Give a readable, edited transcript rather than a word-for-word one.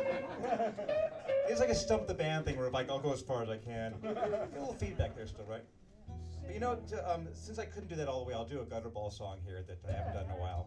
It's like a stump the band thing where like I'll go as far as I can. Get a little feedback there still, right? But you know, since I couldn't do that all the way, I'll do a Gutterball song here that I haven't done in a while.